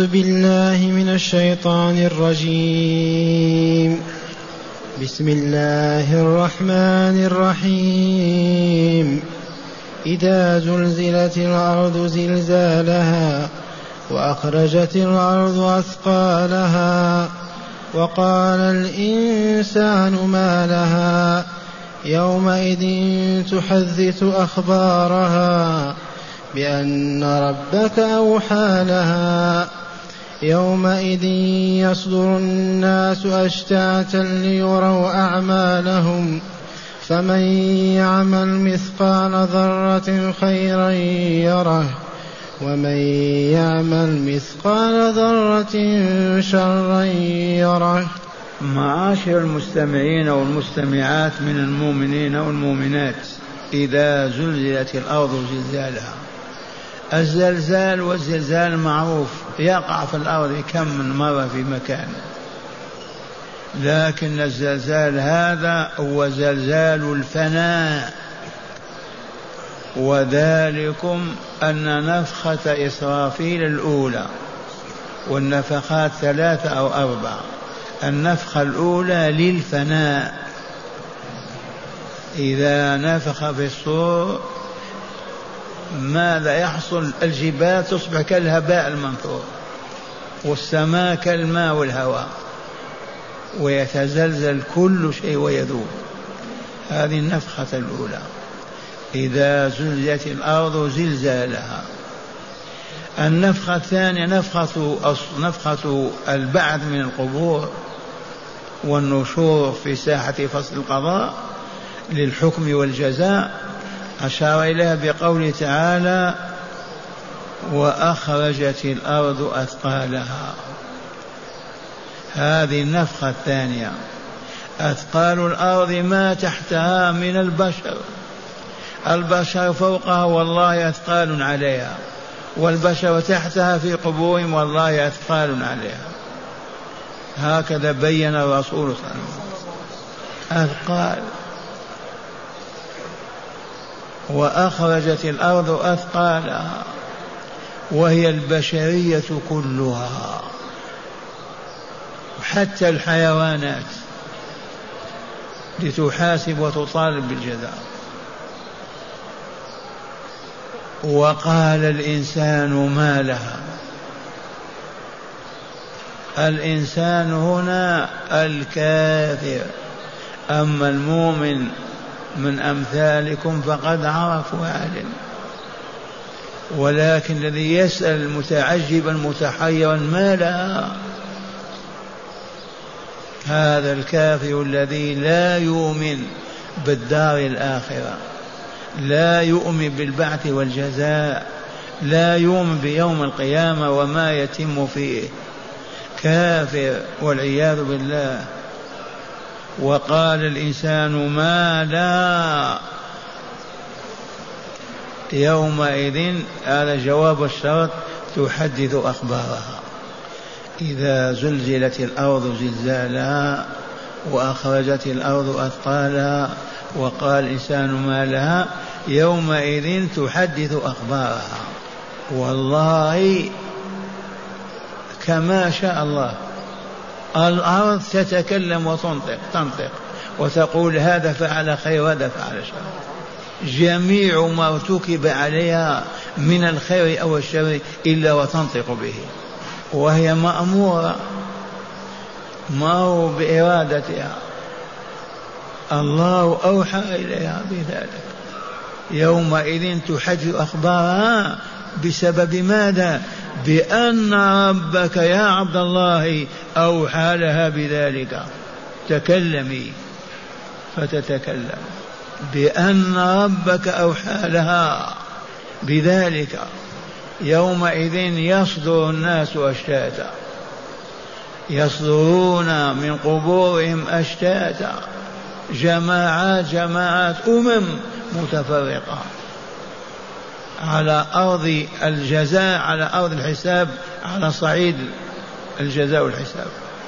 أعوذ بالله من الشيطان الرجيم. بسم الله الرحمن الرحيم. إذا زلزلت الأرض زلزالها وأخرجت الأرض أثقالها وقال الإنسان ما لها يومئذ تحدث أخبارها بأن ربك أوحى لها يومئذ يصدر الناس أشتاتا ليروا أعمالهم فمن يعمل مثقال ذرة خيرا يره ومن يعمل مثقال ذرة شرا يره. معاشر المستمعين والمستمعات من المؤمنين والمؤمنات، إذا زلزلت الأرض زلزالها. الزلزال والزلزال معروف، يقع في الأرض كم من مرة في مكان، لكن الزلزال هذا هو زلزال الفناء، وذلكم أن نفخة إسرافيل الأولى، والنفخات 3 أو 4، النفخة الأولى للفناء، إذا نفخ في الصور ماذا يحصل؟ الجبال تصبح كالهباء المنثور، والسماء كالماء والهواء، ويتزلزل كل شيء ويذوب. هذه النفخة الأولى، إذا زلزلت الأرض زلزالها. النفخة الثانية نفخة البعث من القبور والنشور في ساحة فصل القضاء للحكم والجزاء، أشار إليها بقوله تعالى: وأخرجت الأرض أثقالها. هذه النفخة الثانية. أثقال الأرض ما تحتها من البشر فوقها والله أثقال عليها، والبشر تحتها في قبورهم والله أثقال عليها. هكذا بين الرسول صلى الله عليه وسلم. أثقال. وأخرجت الأرض أثقالها، وهي البشرية كلها حتى الحيوانات لتحاسب وتطالب بالجزاء. وقال الإنسان ما لها. الإنسان هنا الكافر، أما المؤمن من أمثالكم فقد عرفوا وعلم. ولكن الذي يسأل متعجبا متحيرا ما لها، هذا الكافر الذي لا يؤمن بالدار الآخرة، لا يؤمن بالبعث والجزاء، لا يؤمن بيوم القيامة وما يتم فيه، كافر والعياذ بالله. وقال الإنسان ما لا يومئذ، هذا جواب الشرط، تحدث أخبارها. إذا زلزلت الأرض زلزالها وأخرجت الأرض أثقالها وقال الإنسان ما لها يومئذ تحدث أخبارها. والله كما شاء الله الأرض تتكلم وتنطق وتقول هذا فعل خير وهذا فعل شر. جميع ما ارتكب عليها من الخير أو الشر إلا وتنطق به، وهي مأمورة، ما هو بإرادتها، الله أوحى إليها بذلك. يومئذ تحدث أخبارها بسبب ماذا؟ بأن ربك يا عبد الله أوحى لها بذلك. تكلمي فتتكلم، بأن ربك أوحى لها بذلك. يومئذ يصدر الناس أشتاتا، يصدرون من قبورهم أشتاتا، جماعات متفرقة على أرض الجزاء، على أرض الحساب، على صعيد الجزاء والحساب،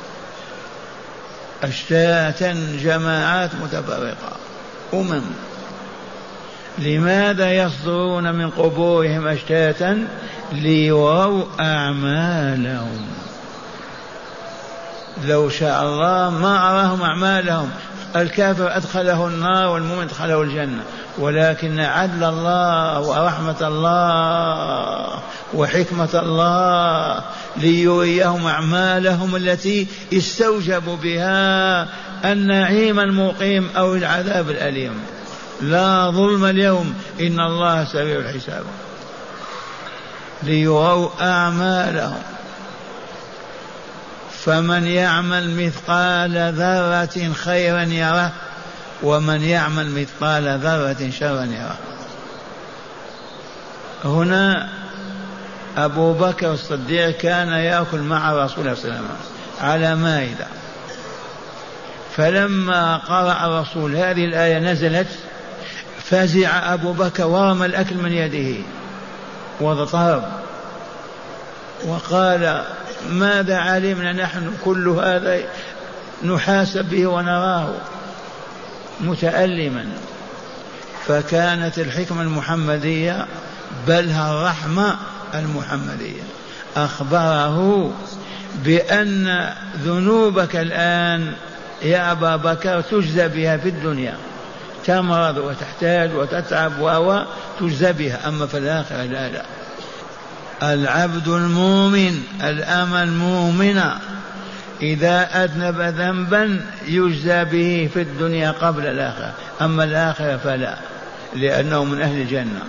أشتاتا جماعات متفرقة لماذا يصدرون من قبورهم أشتاتا؟ ليروا أعمالهم. لو شاء الله ما أراهم أعمالهم، الكافر أدخله النار والمؤمن أدخله الجنة، ولكن عدل الله ورحمة الله وحكمة الله ليريهم أعمالهم التي استوجبوا بها النعيم المقيم أو العذاب الأليم. لا ظلم اليوم، إن الله سريع الحساب. ليروا أعمالهم. فمن يعمل مثقال ذرة خيرا يره، ومن يعمل مثقال ذرة شرا يره. هنا أبو بكر الصديق كان يأكل مع رسول الله صلى الله عليه وسلم على مائدة، فلما قرأ الرسول هذه الآية نزلت فزع أبو بكر ورمى الأكل من يده واضطرب وقال: ماذا علمنا نحن كل هذا نحاسب به ونراه متألما. فكانت الحكمة المحمدية بلها الرحمة المحمدية. أخبره بأن ذنوبك الآن يا أبا بكر تجزى بها في الدنيا، تمرض وتحتاج وتتعب وتجزى بها، أما في الآخرة لا. العبد المؤمن الأمة المؤمنة إذا أذنب ذنبا يجزى به في الدنيا قبل الآخرة، أما الآخرة فلا، لأنه من أهل الجنة.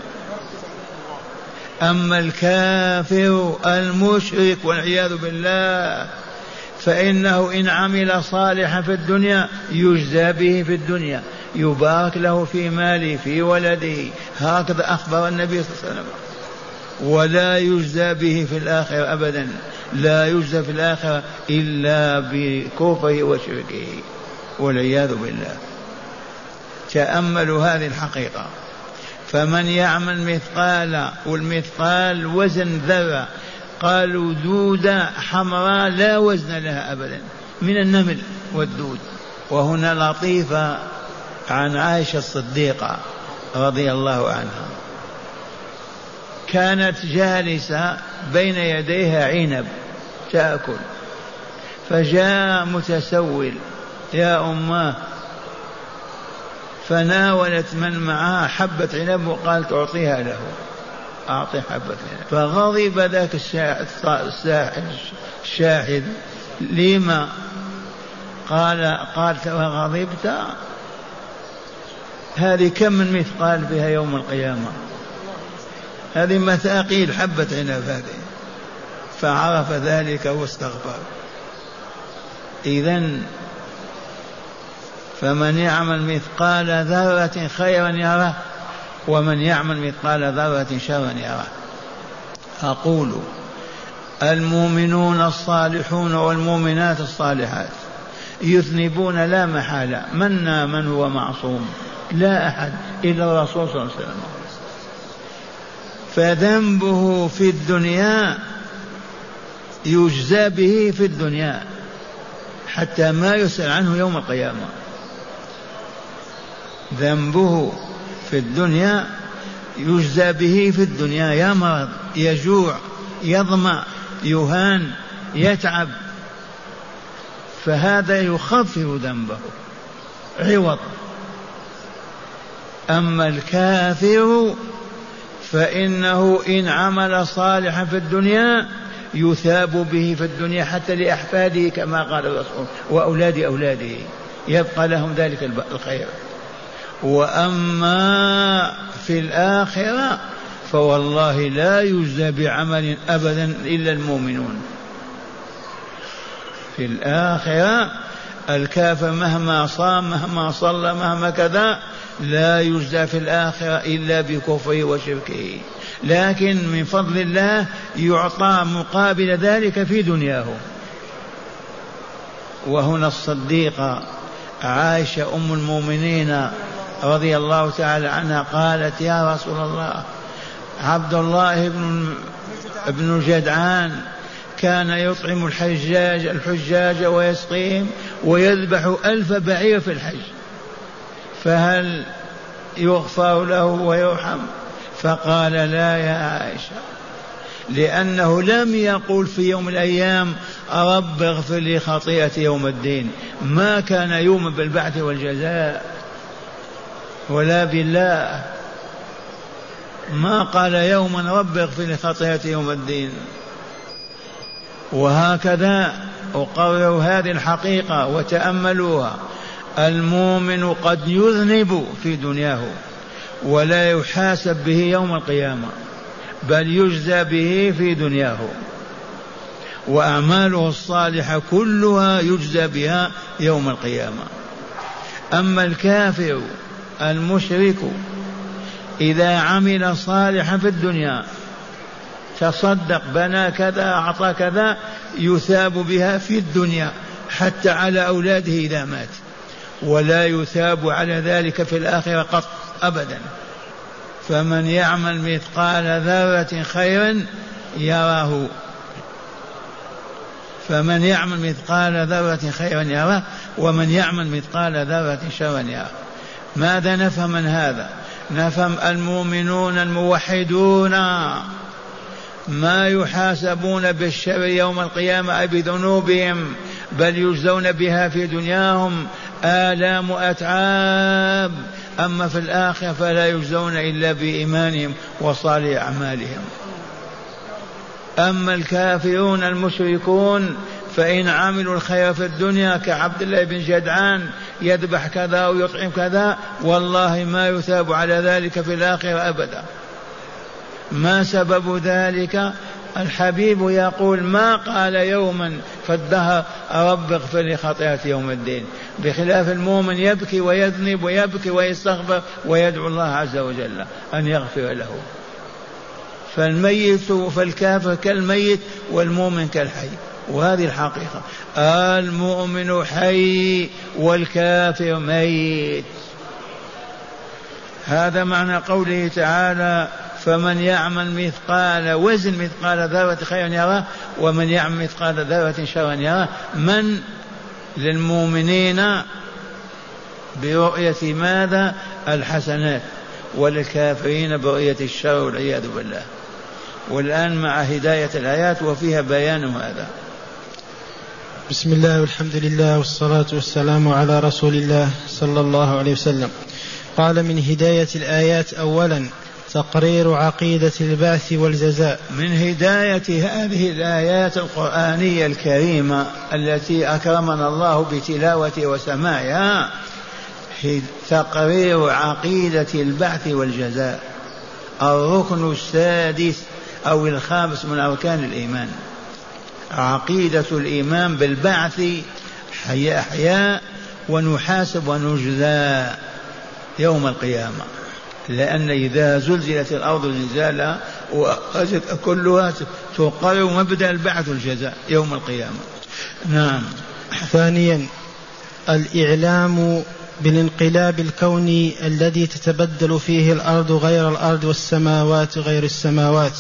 أما الكافر المشرك والعياذ بالله فإنه إن عمل صالحا في الدنيا يجزى به في الدنيا، يبارك له في ماله في ولده، هكذا أخبر النبي صلى الله عليه وسلم. ولا يجزى به في الآخرة أبدا، لا يجزى في الآخرة إلا بكفره وشركه والعياذ بالله. تأملوا هذه الحقيقة. فمن يعمل مثقال، والمثقال وزن ذرة، قالوا دودة حمراء لا وزن لها أبدا من النمل والدود. وهنا لطيفة عن عائشة الصديقة رضي الله عنها، كانت جالسة بين يديها عنب تأكل، فجاء متسول: يا أماه، فناولت من معها حبة عنب وقالت أعطيها له، أعطي حبة عنب. فغضب ذاك الشاحذ: لما؟ قالت: غضبت؟ هذه كم من مثقال بها يوم القيامة، هذه مثاقيل حبة عنب هذه. فعرف ذلك واستغفر. إذن فمن يعمل مثقال ذرة خيرا يره، ومن يعمل مثقال ذرة شرا يره. أقول: المؤمنون الصالحون والمؤمنات الصالحات يذنبون لا محالة، من هو معصوم؟ لا أحد إلا الرسول صلى الله عليه وسلم. فذنبه في الدنيا يجزى به في الدنيا حتى ما يسأل عنه يوم القيامة. ذنبه في الدنيا يجزى به في الدنيا، يمرض، يجوع، يظمأ، يهان، يتعب، فهذا يخفف ذنبه عوض. أما الكافر فإنه إن عمل صالحا في الدنيا يثاب به في الدنيا حتى لأحفاده كما قال الرسول وأولاد أولاده، يبقى لهم ذلك الخير. وأما في الآخرة فوالله لا يجزى بعمل أبدا إلا المؤمنون. في الآخرة الكافر مهما صام مهما صلى مهما كذا لا يجزى في الآخرة إلا بكفره وشركه، لكن من فضل الله يعطى مقابل ذلك في دنياه. وهنا الصديقة عائشة أم المؤمنين رضي الله تعالى عنها قالت: يا رسول الله، عبد الله بن جدعان كان يطعم الحجاج ويسقيهم ويذبح 1000 بعير في الحج، فهل يغفر له ويرحم؟ فقال: لا يا عائشة، لأنه لم يقول في يوم من الأيام رب اغفر لي خطيئتي يوم الدين، ما كان يؤمن بالبعث والجزاء ولا بالله، ما قال يوما رب اغفر لي خطيئتي يوم الدين. وهكذا أقرر هذه الحقيقة وتأملوها، المؤمن قد يذنب في دنياه ولا يحاسب به يوم القيامة، بل يجزى به في دنياه، وأعماله الصالحة كلها يجزى بها يوم القيامة. أما الكافر المشرك إذا عمل صالحا في الدنيا، تصدق، بنى كذا، أعطى كذا، يثاب بها في الدنيا حتى على أولاده إذا مات، ولا يثاب على ذلك في الآخرة قط أبدا. فمن يعمل مثقال ذرة خيرا يراه، فمن يعمل مثقال ذرة خيرا يراه، ومن يعمل مثقال ذرة شرا يراه. ماذا نفهم من هذا؟ نفهم المؤمنون الموحدون ما يحاسبون بالشر يوم القيامة أي بذنوبهم، بل يجزون بها في دنياهم آلام وأتعاب. أما في الآخرة فلا يجزون إلا بإيمانهم وصالح أعمالهم. أما الكافرون المشركون فإن عملوا الخير في الدنيا كعبد الله بن جدعان يذبح كذا ويطعم كذا، والله ما يثاب على ذلك في الآخرة أبدا. ما سبب ذلك؟ الحبيب يقول ما قال يوما في الدهر رب اغفر لي خطيئتي يوم الدين، بخلاف المؤمن يبكي ويذنب ويبكي ويستغفر ويدعو الله عز وجل أن يغفر له. فالميت فالكافر كالميت والمؤمن كالحي، وهذه الحقيقة. المؤمن حي والكافر ميت. هذا معنى قوله تعالى فمن يعمل مثقال وزن مثقال ذرة خيرا يراه ومن يعمل مثقال ذرة شرا يراه. من للمؤمنين برؤية ماذا؟ الحسنات، وللكافرين برؤية الشر والعياذ بالله. والآن مع هداية الآيات وفيها بيان هذا. بسم الله والحمد لله والصلاة والسلام على رسول الله صلى الله عليه وسلم. قال من هداية الآيات أولا تقرير عقيدة البعث والجزاء. من هداية هذه الآيات القرآنية الكريمة التي أكرمنا الله بتلاوة وسماعها تقرير عقيدة البعث والجزاء، الركن السادس أو الخامس من أركان الإيمان. عقيدة الإيمان بالبعث، أحياء ونحاسب ونجزى يوم القيامة، لأن إذا زلزلت الأرض زلزالها وأخرجت كلها تقرر مبدأ البعث والجزاء يوم القيامة. نعم. ثانيا الإعلام بالانقلاب الكوني الذي تتبدل فيه الأرض غير الأرض والسماوات غير السماوات.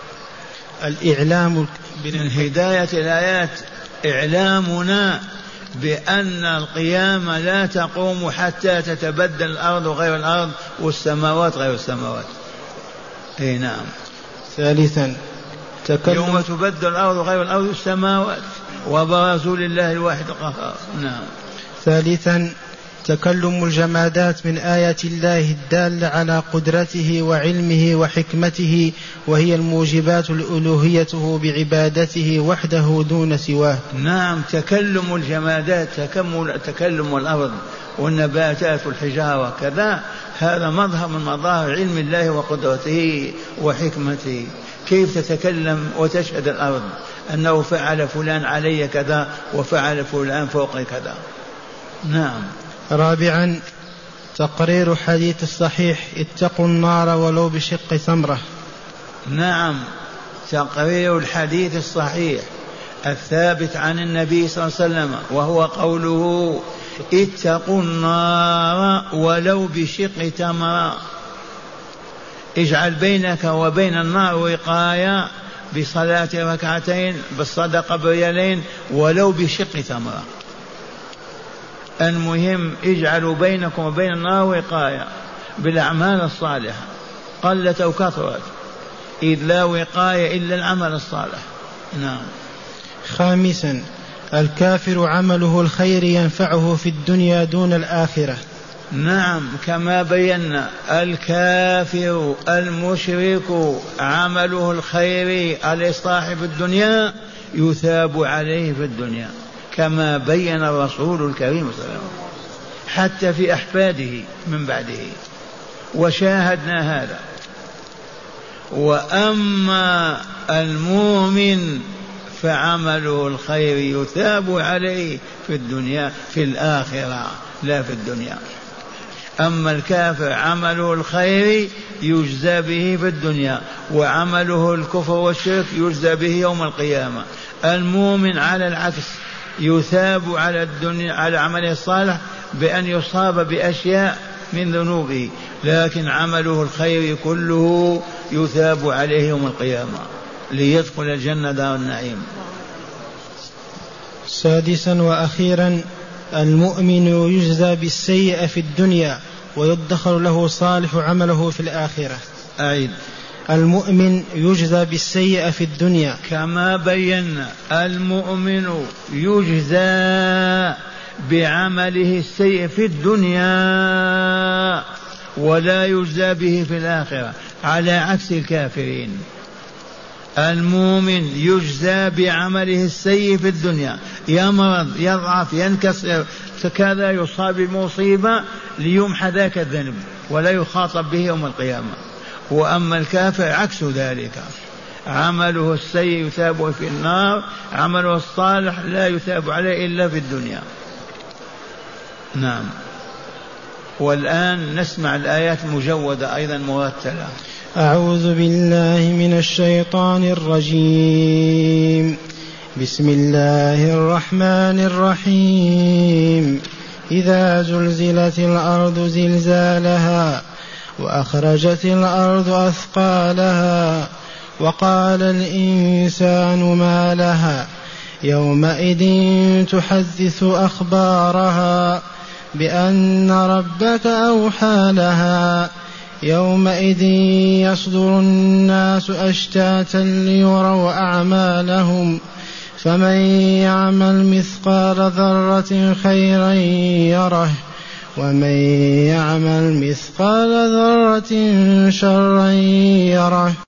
الإعلام من هداية الآيات إعلامنا بأن القيامة لا تقوم حتى تتبدل الأرض غير الأرض والسماوات غير السماوات. أي نعم. ثالثا يوم تبدل الأرض غير الأرض والسماوات وبرزوا لله الواحد القهار. نعم. ثالثا تكلم الجمادات من آيات الله الدالة على قدرته وعلمه وحكمته، وهي الموجبات الألوهيته بعبادته وحده دون سواه. نعم. تكلم الجمادات، تكلم الأرض والنباتات والحجارة كذا، هذا مظهر من مظاهر علم الله وقدرته وحكمته. كيف تتكلم وتشهد الأرض أنه فعل فلان علي كذا وفعل فلان فوق كذا. نعم. رابعا تقرير حديث الصحيح اتقوا النار ولو بشق تمرة. نعم. تقرير الحديث الصحيح الثابت عن النبي صلى الله عليه وسلم، وهو قوله اتقوا النار ولو بشق تمرة. اجعل بينك وبين النار وقاية بصلاة ركعتين، بالصدقة بريالين، ولو بشق تمرة. المهم اجعلوا بينكم وبين النار وقاية بالأعمال الصالحة قلت أو كثرت. إذ لا وقاية إلا العمل الصالح. نعم. خامسا الكافر عمله الخير ينفعه في الدنيا دون الآخرة. نعم كما بينا الكافر المشرك عمله الخير الإصلاح في الدنيا يثاب عليه في الدنيا كما بين الرسول الكريم صلى الله عليه وسلم حتى في أحفاده من بعده وشاهدنا هذا. وأما المؤمن فعمله الخير يثاب عليه في الدنيا في الآخرة لا في الدنيا. أما الكافر عمله الخير يجزى به في الدنيا وعمله الكفر والشرك يجزى به يوم القيامة. المؤمن على العكس يثاب على الدنيا على عمله الصالح بأن يصاب بأشياء من ذنوبه لكن عمله الخير كله يثاب عليه يوم القيامة ليدخل الجنة دار النعيم. سادسا وأخيرا المؤمن يجزى بالسيئة في الدنيا ويدخر له صالح عمله في الآخرة. أعيد. المؤمن يجزى بالسيئة في الدنيا كما بينا المؤمن يجزى بعمله السيء في الدنيا ولا يجزى به في الآخرة على عكس الكافرين. المؤمن يجزى بعمله السيء في الدنيا يمرض يضعف ينكسر كذا يصاب بمصيبة ليمحى ذاك الذنب ولا يخاطب به يوم القيامة. وأما الكافر عكس ذلك عمله السيء يثاب في النار عمله الصالح لا يثاب عليه إلا في الدنيا. نعم. والآن نسمع الآيات المجودة أيضا مرتلة. أعوذ بالله من الشيطان الرجيم. بسم الله الرحمن الرحيم. إذا زلزلت الأرض زلزالها وأخرجت الأرض أثقالها وقال الإنسان ما لها يومئذ تحدث أخبارها بأن ربك أوحى لها يومئذ يصدر الناس أشتاتا ليروا أعمالهم فمن يعمل مثقال ذرة خيرا يره ومن يعمل مثقال ذرة شرا يره.